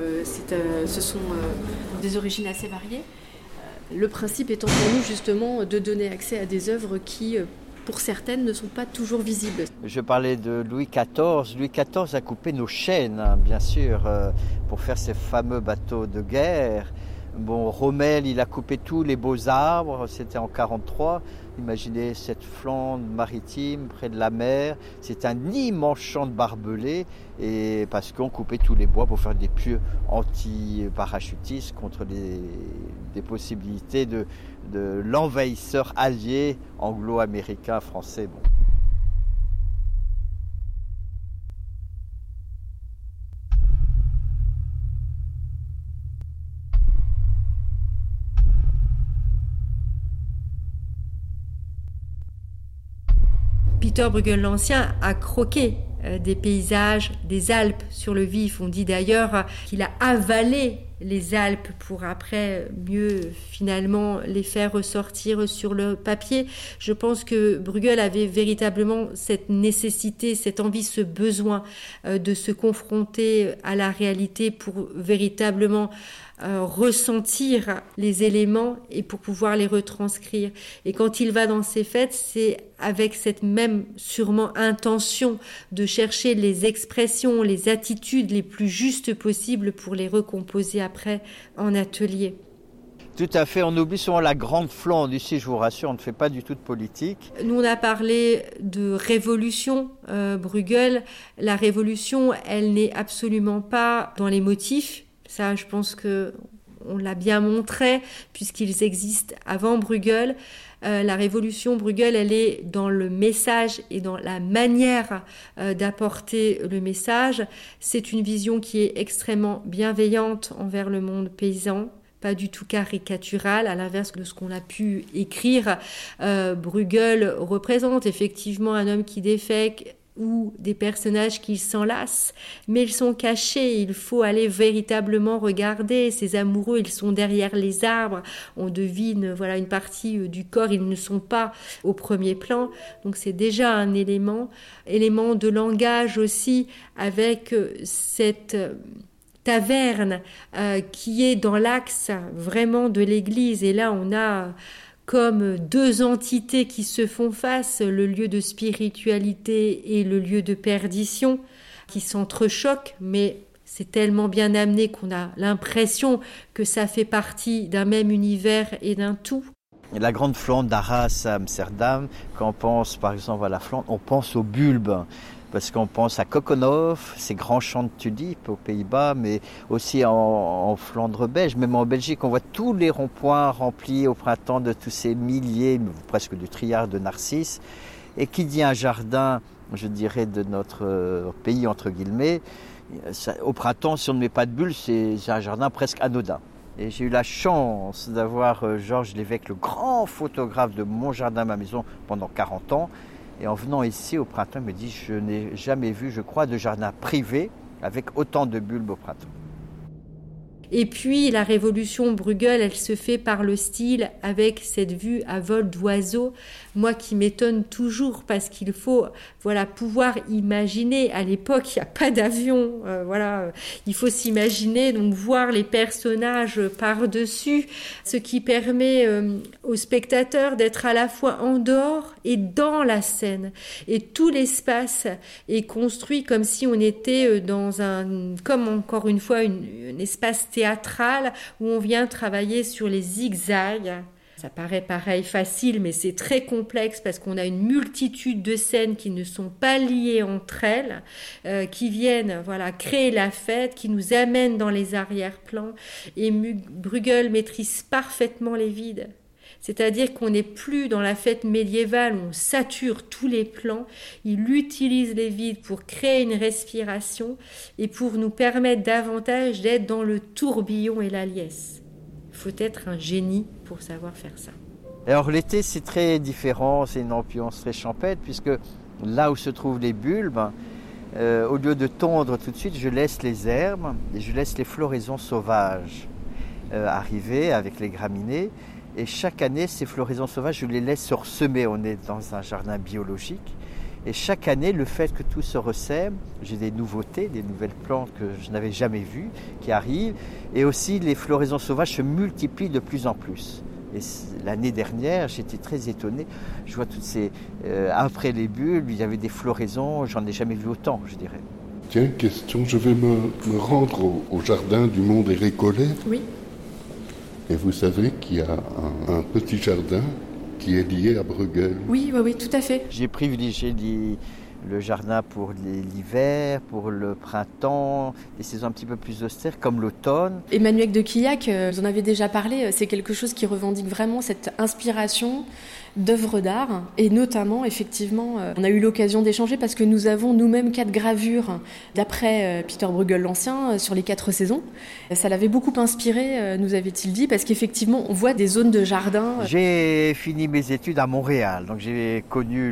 ce sont des origines assez variées. Le principe étant pour nous justement de donner accès à des œuvres qui, pour certaines, ne sont pas toujours visibles. Je parlais de Louis XIV. Louis XIV a coupé nos chaînes, bien sûr, pour faire ces fameux bateaux de guerre. Bon, Rommel, il a coupé tous les beaux arbres, c'était en 1943. Imaginez cette Flandre maritime près de la mer. C'est un immense champ de barbelés et parce qu'on coupait tous les bois pour faire des pieux anti-parachutistes contre des possibilités de l'envahisseur allié anglo-américain français. Bon. Peter Bruegel l'Ancien a croqué des paysages des Alpes sur le vif. On dit d'ailleurs qu'il a avalé les Alpes pour après mieux finalement les faire ressortir sur le papier. Je pense que Bruegel avait véritablement cette nécessité, cette envie, ce besoin de se confronter à la réalité pour véritablement ressentir les éléments et pour pouvoir les retranscrire. Et quand il va dans ces fêtes, c'est avec cette même sûrement intention de chercher les expressions, les attitudes les plus justes possibles pour les recomposer après en atelier. Tout à fait, on oublie souvent la grande Flandre. Ici, je vous rassure, on ne fait pas du tout de politique. Nous, on a parlé de révolution, Bruegel. La révolution, elle n'est absolument pas dans les motifs. Ça, je pense qu'on l'a bien montré, puisqu'ils existent avant Bruegel. La révolution Bruegel, elle est dans le message et dans la manière d'apporter le message. C'est une vision qui est extrêmement bienveillante envers le monde paysan, pas du tout caricaturale, à l'inverse de ce qu'on a pu écrire. Bruegel représente effectivement un homme qui défèque ou des personnages qui s'enlacent, mais ils sont cachés, il faut aller véritablement regarder. Ces amoureux, ils sont derrière les arbres, on devine une partie du corps, ils ne sont pas au premier plan, donc c'est déjà un élément de langage aussi, avec cette taverne qui est dans l'axe vraiment de l'église, et là on a comme deux entités qui se font face, le lieu de spiritualité et le lieu de perdition, qui s'entrechoquent, mais c'est tellement bien amené qu'on a l'impression que ça fait partie d'un même univers et d'un tout. La grande Flandre d'Arras à Amsterdam, quand on pense par exemple à la Flandre, on pense au bulbe. parce qu'on pense à Kokonhof, ces grands champs de tulipes aux Pays-Bas, mais aussi en Flandre belge, même en Belgique, on voit tous les ronds-points remplis au printemps de tous ces milliers, presque du triard de narcisses. Et qui dit un jardin, je dirais, de notre pays, entre guillemets, au printemps, si on ne met pas de bulles, c'est un jardin presque anodin. Et j'ai eu la chance d'avoir Georges Lévesque, le grand photographe de Mon Jardin, Ma Maison, pendant 40 ans. Et en venant ici au printemps, il me dit, je n'ai jamais vu, je crois, de jardin privé avec autant de bulbes au printemps. Et puis la révolution Bruegel, elle se fait par le style avec cette vue à vol d'oiseau, moi qui m'étonne toujours parce qu'il faut pouvoir imaginer. À l'époque, il n'y a pas d'avion, il faut s'imaginer, donc voir les personnages par-dessus, ce qui permet aux spectateurs d'être à la fois en dehors et dans la scène. Et tout l'espace est construit comme si on était comme encore une fois, un espace théâtral où on vient travailler sur les zigzags. Ça paraît pareil facile, mais c'est très complexe parce qu'on a une multitude de scènes qui ne sont pas liées entre elles, qui viennent créer la fête, qui nous amènent dans les arrière-plans. Et Bruegel maîtrise parfaitement les vides. C'est-à-dire qu'on n'est plus dans la fête médiévale où on sature tous les plans. Il utilise les vides pour créer une respiration et pour nous permettre davantage d'être dans le tourbillon et la liesse. Il faut être un génie pour savoir faire ça. Alors l'été, c'est très différent, c'est une ambiance très champêtre, puisque là où se trouvent les bulbes, au lieu de tondre tout de suite, je laisse les herbes et je laisse les floraisons sauvages arriver avec les graminées. Et chaque année, ces floraisons sauvages, je les laisse se ressemer. On est dans un jardin biologique. Et chaque année, le fait que tout se ressème, j'ai des nouveautés, des nouvelles plantes que je n'avais jamais vues qui arrivent. Et aussi, les floraisons sauvages se multiplient de plus en plus. Et l'année dernière, j'étais très étonné. Je vois toutes ces... après les bulbes, il y avait des floraisons, j'en ai jamais vu autant, je dirais. Tiens, question, je vais me rendre au jardin du Mont des Récollets. Oui. Et vous savez qu'il y a un petit jardin qui est lié à Bruegel. Oui, tout à fait. J'ai privilégié le jardin pour l'hiver, pour le printemps, des saisons un petit peu plus austères comme l'automne. Emmanuel de Quillac, vous en avez déjà parlé, c'est quelque chose qui revendique vraiment cette inspiration d'œuvres d'art et notamment effectivement on a eu l'occasion d'échanger parce que nous avons nous-mêmes 4 gravures d'après Peter Bruegel l'Ancien sur les 4 saisons. Ça l'avait beaucoup inspiré, nous avait-il dit, parce qu'effectivement on voit des zones de jardin. J'ai fini mes études à Montréal, donc j'ai connu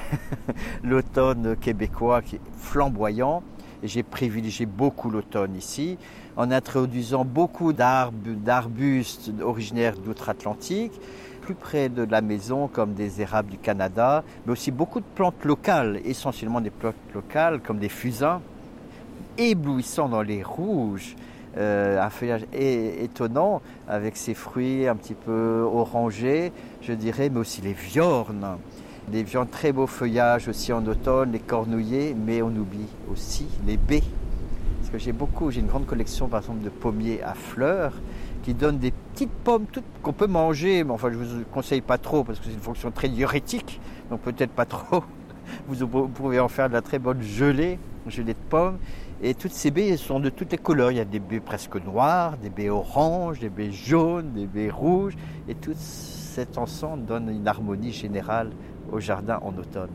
l'automne québécois qui est flamboyant et j'ai privilégié beaucoup l'automne ici en introduisant beaucoup d'arbustes originaires d'outre-Atlantique, plus près de la maison comme des érables du Canada, mais aussi beaucoup de plantes locales, essentiellement des plantes locales comme des fusains, éblouissants dans les rouges, un feuillage étonnant avec ses fruits un petit peu orangés, je dirais, mais aussi les viornes. Des viornes, très beaux feuillages aussi en automne, les cornouillers, mais on oublie aussi les baies. Parce que j'ai une grande collection par exemple de pommiers à fleurs, qui donne des petites pommes qu'on peut manger, mais enfin je ne vous conseille pas trop parce que c'est une fonction très diurétique, donc peut-être pas trop. Vous pouvez en faire de la très bonne gelée de pommes. Et toutes ces baies sont de toutes les couleurs. Il y a des baies presque noires, des baies oranges, des baies jaunes, des baies rouges. Et tout cet ensemble donne une harmonie générale au jardin en automne.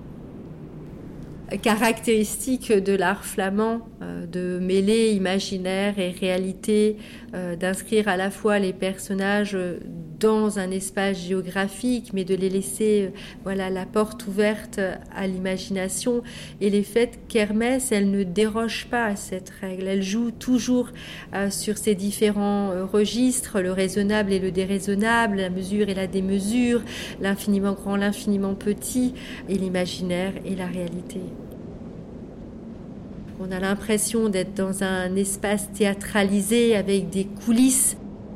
Caractéristique de l'art flamand, de mêler imaginaire et réalité, d'inscrire à la fois les personnages dans un espace géographique, mais de les laisser la porte ouverte à l'imagination. Et les fêtes Kermesse, elles ne dérogent pas à cette règle. Elles jouent toujours sur ces différents registres, le raisonnable et le déraisonnable, la mesure et la démesure, l'infiniment grand, l'infiniment petit, et l'imaginaire et la réalité. On a l'impression d'être dans un espace théâtralisé avec des coulisses.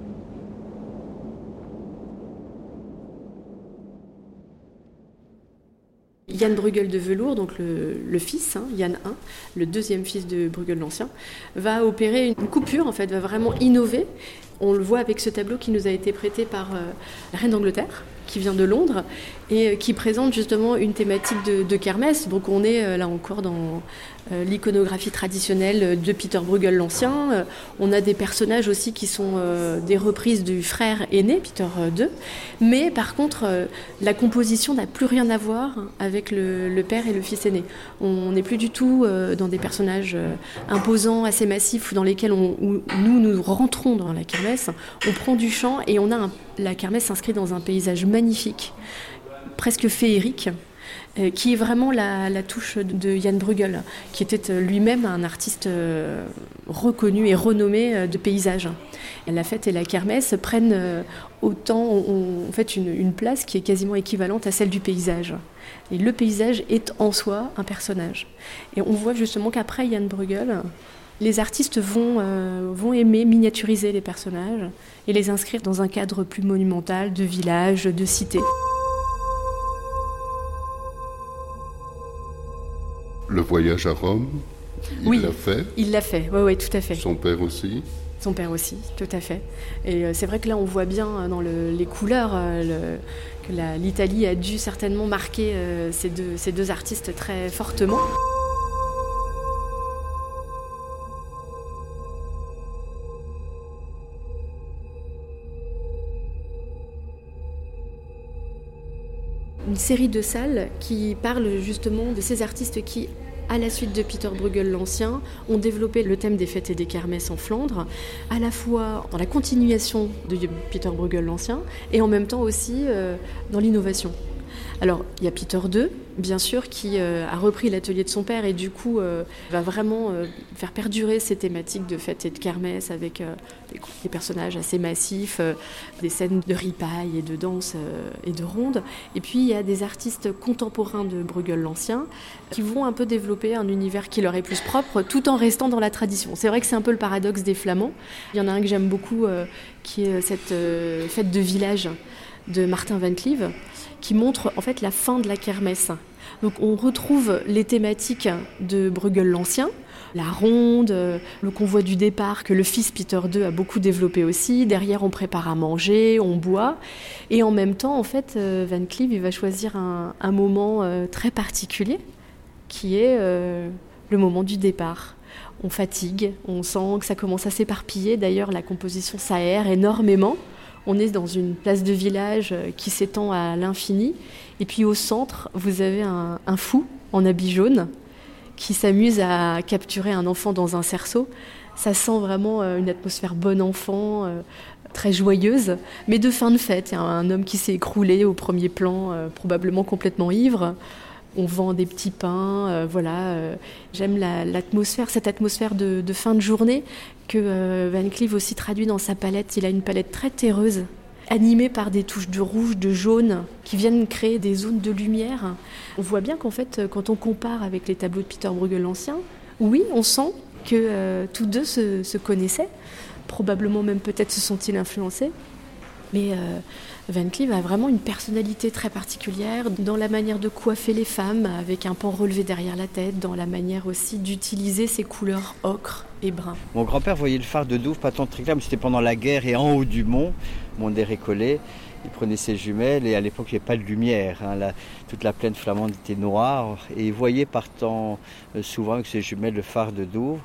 Jan Bruegel de Velours, donc le fils, Jan I, le deuxième fils de Bruegel l'Ancien, va opérer une coupure, en fait, va vraiment innover. On le voit avec ce tableau qui nous a été prêté par la reine d'Angleterre, qui vient de Londres et qui présente justement une thématique de kermesse. Donc on est là encore dans l'iconographie traditionnelle de Peter Bruegel l'Ancien. On a des personnages aussi qui sont des reprises du frère aîné, Peter II. Mais par contre, la composition n'a plus rien à voir avec le père et le fils aîné. On n'est plus du tout dans des personnages imposants, assez massifs, dans lesquels nous rentrons dans la kermesse. On prend du champ et la kermesse s'inscrit dans un paysage magnifique, presque féerique, qui est vraiment la touche de Jan Bruegel, qui était lui-même un artiste reconnu et renommé de paysage. Et la fête et la kermesse prennent autant en fait une place qui est quasiment équivalente à celle du paysage. Et le paysage est en soi un personnage. Et on voit justement qu'après Jan Bruegel, les artistes vont aimer miniaturiser les personnages et les inscrire dans un cadre plus monumental de village, de cité. Le voyage à Rome, il l'a fait. Il l'a fait, oui, tout à fait. Son père aussi. Son père aussi, tout à fait. Et c'est vrai que là, on voit bien dans les couleurs que l'Italie a dû certainement marquer ces deux artistes très fortement. Une série de salles qui parlent justement de ces artistes qui, à la suite de Peter Bruegel l'Ancien, ont développé le thème des fêtes et des kermesses en Flandre, à la fois dans la continuation de Peter Bruegel l'Ancien et en même temps aussi dans l'innovation. Alors, il y a Peter II, bien sûr, qui a repris l'atelier de son père et du coup va vraiment faire perdurer ces thématiques de fêtes et de kermesse avec des personnages assez massifs, des scènes de ripaille et de danse et de ronde. Et puis, il y a des artistes contemporains de Bruegel l'Ancien qui vont un peu développer un univers qui leur est plus propre tout en restant dans la tradition. C'est vrai que c'est un peu le paradoxe des Flamands. Il y en a un que j'aime beaucoup qui est cette fête de village de Martin Van Cleve, qui montre en fait la fin de la kermesse. Donc on retrouve les thématiques de Bruegel l'Ancien, la ronde, le convoi du départ que le fils Peter II a beaucoup développé aussi. Derrière, on prépare à manger, on boit. Et en même temps, en fait, Van Cleve, il va choisir un moment très particulier, qui est le moment du départ. On fatigue, on sent que ça commence à s'éparpiller. D'ailleurs, la composition s'aère énormément. On est dans une place de village qui s'étend à l'infini. Et puis au centre, vous avez un fou en habit jaune qui s'amuse à capturer un enfant dans un cerceau. Ça sent vraiment une atmosphère bon enfant, très joyeuse, mais de fin de fête. Il y a un homme qui s'est écroulé au premier plan, probablement complètement ivre. On vend des petits pains, j'aime l'atmosphère, cette atmosphère de fin de journée que Van Cleve aussi traduit dans sa palette. Il a une palette très terreuse, animée par des touches de rouge, de jaune, qui viennent créer des zones de lumière. On voit bien qu'en fait, quand on compare avec les tableaux de Peter Bruegel l'Ancien, oui, on sent que tous deux se connaissaient, probablement même peut-être se sont-ils influencés, mais Van Cleve a vraiment une personnalité très particulière dans la manière de coiffer les femmes avec un pan relevé derrière la tête, dans la manière aussi d'utiliser ses couleurs ocre et brun. Mon grand-père voyait le phare de Douvres pas tant très clair, mais c'était pendant la guerre et en haut du mont des Récollets. Il prenait ses jumelles et à l'époque il n'y avait pas de lumière. Toute la plaine flamande était noire et il voyait partant souvent avec ses jumelles le phare de Douvres.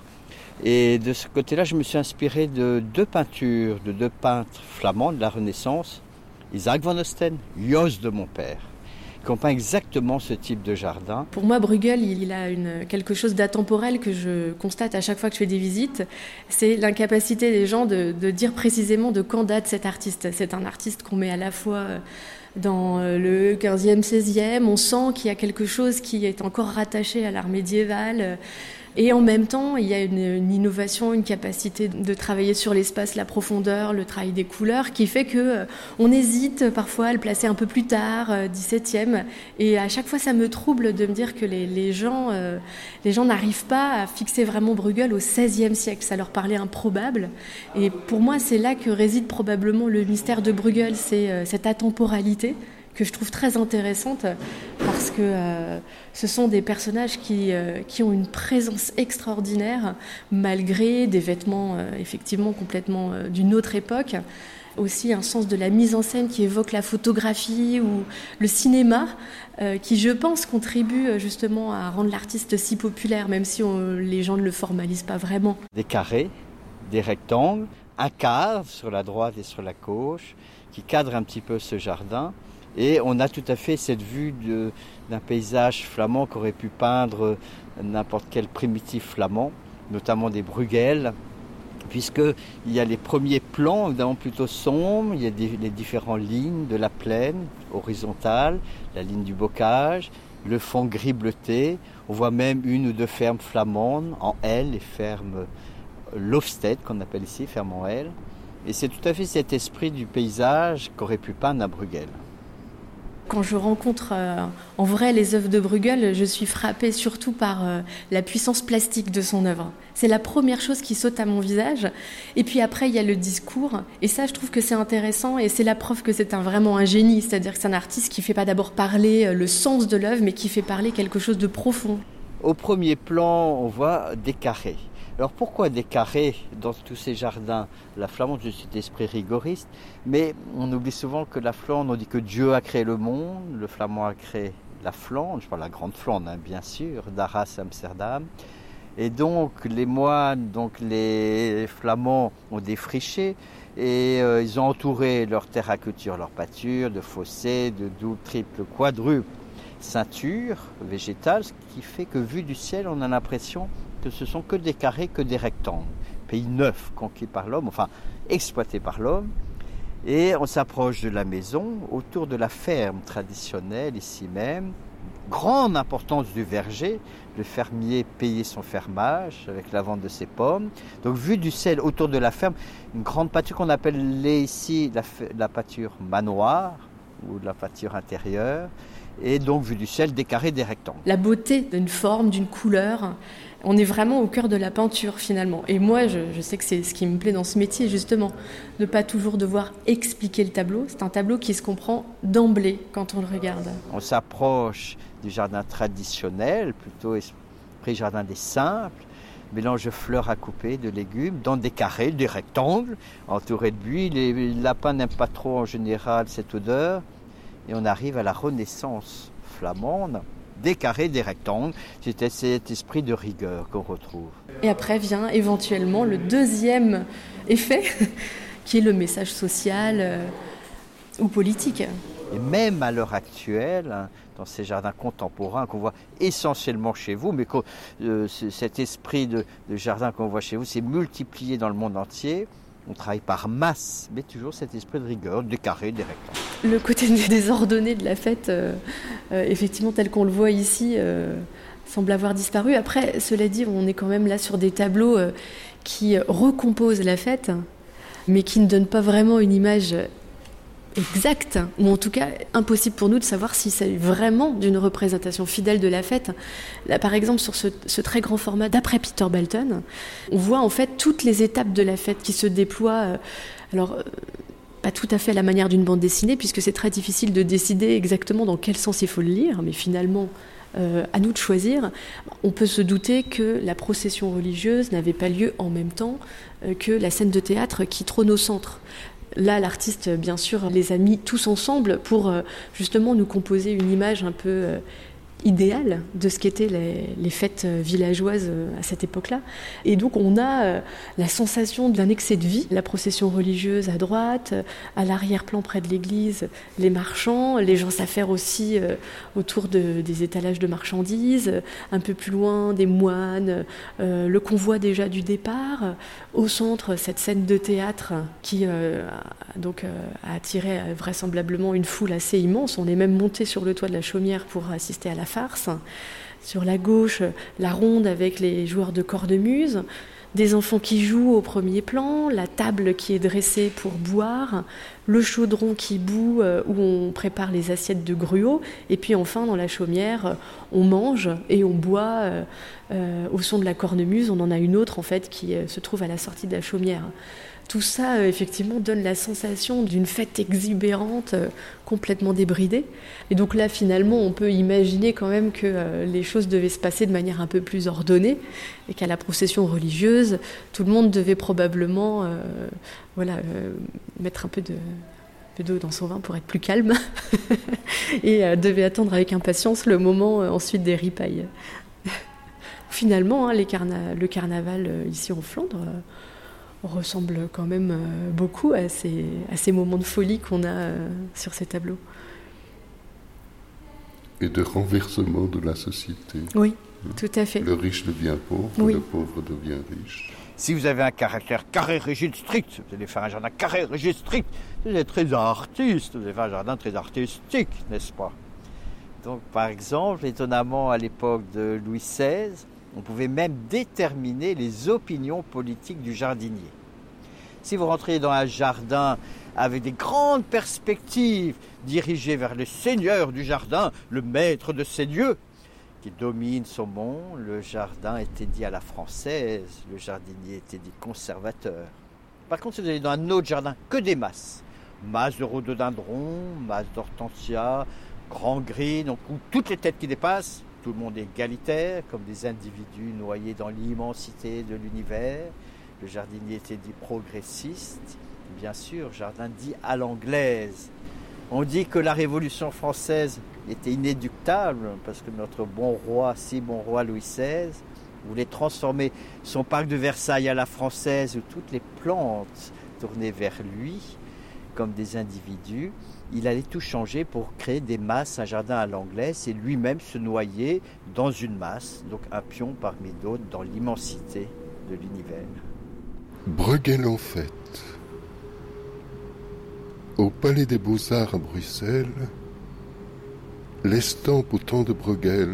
Et de ce côté-là, je me suis inspiré de deux peintures de deux peintres flamands de la Renaissance, Isaac van Osten, Jos de mon père, qui ont peint exactement ce type de jardin. Pour moi, Bruegel, il a quelque chose d'atemporel que je constate à chaque fois que je fais des visites. C'est l'incapacité des gens de dire précisément de quand date cet artiste. C'est un artiste qu'on met à la fois dans le 15e, 16e. On sent qu'il y a quelque chose qui est encore rattaché à l'art médiéval. Et en même temps, il y a une innovation, une capacité de travailler sur l'espace, la profondeur, le travail des couleurs, qui fait qu'on hésite parfois à le placer un peu plus tard, 17e. Et à chaque fois, ça me trouble de me dire que les gens n'arrivent pas à fixer vraiment Bruegel au XVIe siècle. Ça leur paraît improbable. Et pour moi, c'est là que réside probablement le mystère de Bruegel, c'est cette atemporalité que je trouve très intéressante parce que ce sont des personnages qui ont une présence extraordinaire malgré des vêtements effectivement complètement d'une autre époque. aussi un sens de la mise en scène qui évoque la photographie ou le cinéma, qui, je pense, contribue justement à rendre l'artiste si populaire, même si les gens ne le formalisent pas vraiment. Des carrés, des rectangles, un cadre sur la droite et sur la gauche, qui cadre un petit peu ce jardin. Et on a tout à fait cette vue d'un paysage flamand qu'aurait pu peindre n'importe quel primitif flamand, notamment des Bruegel, puisqu'il y a les premiers plans, évidemment plutôt sombres, il y a les différentes lignes de la plaine horizontale, la ligne du bocage, le fond gris bleuté. On voit même une ou deux fermes flamandes en L, les fermes Lofstedt qu'on appelle ici, fermes en L. Et c'est tout à fait cet esprit du paysage qu'aurait pu peindre un Bruegel. Quand je rencontre en vrai les œuvres de Bruegel, je suis frappée surtout par la puissance plastique de son œuvre. C'est la première chose qui saute à mon visage. Et puis après, il y a le discours. Et ça, je trouve que c'est intéressant et c'est la preuve que c'est vraiment un génie. C'est-à-dire que c'est un artiste qui ne fait pas d'abord parler le sens de l'œuvre, mais qui fait parler quelque chose de profond. Au premier plan, on voit des carrés. Alors pourquoi des carrés dans tous ces jardins? La Flamande, c'est cet esprit rigoriste, mais on oublie souvent que la Flandre, on dit que Dieu a créé le monde, le Flamand a créé la Flandre, je parle de la Grande Flandre, bien sûr, d'Arras à Amsterdam. Et donc les moines, donc les Flamands ont défriché et ils ont entouré leur terre à culture, leur pâture, de fossés, de double, triple, quadruple ceinture végétale, ce qui fait que vu du ciel, on a l'impression que ce sont que des carrés, que des rectangles. Pays neuf, conquis par l'homme, enfin exploité par l'homme. Et on s'approche de la maison, autour de la ferme traditionnelle, ici même. Grande importance du verger, le fermier payait son fermage avec la vente de ses pommes. Donc vue du ciel autour de la ferme, une grande pâture qu'on appelle ici la pâture manoir, ou la pâture intérieure. Et donc vue du ciel, des carrés, des rectangles. La beauté d'une forme, d'une couleur, on est vraiment au cœur de la peinture finalement. Et moi, je sais que c'est ce qui me plaît dans ce métier, justement, ne pas toujours devoir expliquer le tableau. C'est un tableau qui se comprend d'emblée quand on le regarde. On s'approche du jardin traditionnel, plutôt esprit jardin des simples, mélange de fleurs à couper, de légumes, dans des carrés, des rectangles, entourés de buis. Les lapins n'aiment pas trop en général cette odeur. Et on arrive à la Renaissance flamande, des carrés, des rectangles. C'était cet esprit de rigueur qu'on retrouve. Et après vient éventuellement le deuxième effet, qui est le message social ou politique. Et même à l'heure actuelle, dans ces jardins contemporains qu'on voit essentiellement chez vous, mais cet esprit de jardin qu'on voit chez vous s'est multiplié dans le monde entier. On travaille par masse, mais toujours cet esprit de rigueur, des carrés, des rectangles. Le côté désordonné de la fête, effectivement, tel qu'on le voit ici, semble avoir disparu. Après, cela dit, on est quand même là sur des tableaux qui recomposent la fête, mais qui ne donnent pas vraiment une image exacte, ou en tout cas impossible pour nous de savoir si c'est vraiment d'une représentation fidèle de la fête. Là, par exemple, sur ce très grand format d'après Peter Balton, on voit en fait toutes les étapes de la fête qui se déploient. Pas tout à fait à la manière d'une bande dessinée, puisque c'est très difficile de décider exactement dans quel sens il faut le lire, mais finalement, à nous de choisir. On peut se douter que la procession religieuse n'avait pas lieu en même temps que la scène de théâtre qui trône au centre. Là, l'artiste, bien sûr, les a mis tous ensemble pour justement nous composer une image un peu idéale de ce qu'étaient les fêtes villageoises à cette époque-là. Et donc, on a la sensation d'un excès de vie. La procession religieuse à droite, à l'arrière-plan près de l'église, les marchands, les gens s'affairent aussi autour des étalages de marchandises, un peu plus loin, des moines, le convoi déjà du départ. Au centre, cette scène de théâtre qui a attiré vraisemblablement une foule assez immense. On est même monté sur le toit de la chaumière pour assister à la farce. Sur la gauche, la ronde avec les joueurs de cornemuse, des enfants qui jouent au premier plan, la table qui est dressée pour boire, le chaudron qui bout où on prépare les assiettes de gruau, et puis enfin dans la chaumière, on mange et on boit au son de la cornemuse. On en a une autre en fait qui se trouve à la sortie de la chaumière. Tout ça, effectivement, donne la sensation d'une fête exubérante, complètement débridée. Et donc là, finalement, on peut imaginer quand même que les choses devaient se passer de manière un peu plus ordonnée et qu'à la procession religieuse, tout le monde devait probablement mettre un peu d'eau dans son vin pour être plus calme et devait attendre avec impatience le moment ensuite des ripailles. Finalement, le carnaval ici en Flandre ressemble quand même beaucoup à ces moments de folie qu'on a sur ces tableaux. Et de renversement de la société. Oui, tout à fait. Le riche devient pauvre, oui. Le pauvre devient riche. Si vous avez un caractère carré, rigide, strict, vous allez faire un jardin carré, rigide, strict. Vous êtes très artiste, vous allez faire un jardin très artistique, n'est-ce pas? Donc, par exemple, étonnamment, à l'époque de Louis XVI, on pouvait même déterminer les opinions politiques du jardinier. Si vous rentrez dans un jardin avec des grandes perspectives dirigées vers le seigneur du jardin, le maître de ces lieux, qui domine son monde, le jardin était dit à la française, le jardinier était dit conservateur. Par contre, si vous allez dans un autre jardin, que des masses. Masses de rhododendron, masses d'hortensia, grand gris, donc toutes les têtes qui dépassent, tout le monde est égalitaire, comme des individus noyés dans l'immensité de l'univers. Le jardinier était dit progressiste, bien sûr, jardin dit à l'anglaise. On dit que la Révolution française était inéluctable parce que notre si bon roi Louis XVI voulait transformer son parc de Versailles à la française où toutes les plantes tournaient vers lui comme des individus. Il allait tout changer pour créer des masses, un jardin à l'anglaise et lui-même se noyer dans une masse, donc un pion parmi d'autres dans l'immensité de l'univers. Bruegel en fête. Au Palais des Beaux-Arts à Bruxelles, l'estampe au temps de Bruegel,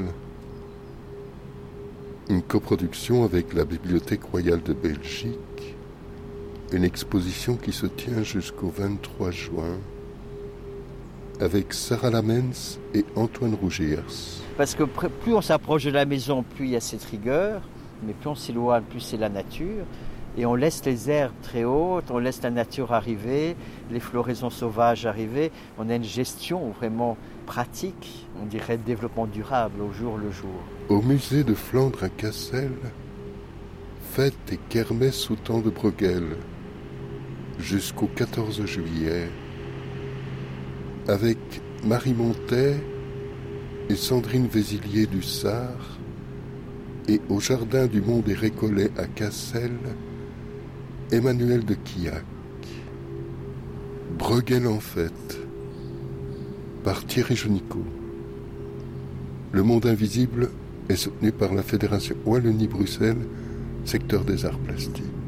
une coproduction avec la Bibliothèque royale de Belgique, une exposition qui se tient jusqu'au 23 juin, avec Sarah Lamens et Antoine Rougiers. Parce que plus on s'approche de la maison, plus il y a cette rigueur, mais plus on s'éloigne, plus c'est la nature. Et on laisse les herbes très hautes, on laisse la nature arriver, les floraisons sauvages arriver. On a une gestion vraiment pratique, on dirait développement durable au jour le jour. Au musée de Flandre à Cassel, fête et kermesse au temps de Bruegel, jusqu'au 14 juillet, avec Marie Montet et Sandrine Vézilier du Sard, et au Jardin du Mont des Récollets à Cassel, Emmanuel de Quillac. Bruegel en fête, par Thierry Jonicaud. Le Monde invisible est soutenu par la Fédération Wallonie-Bruxelles, secteur des arts plastiques.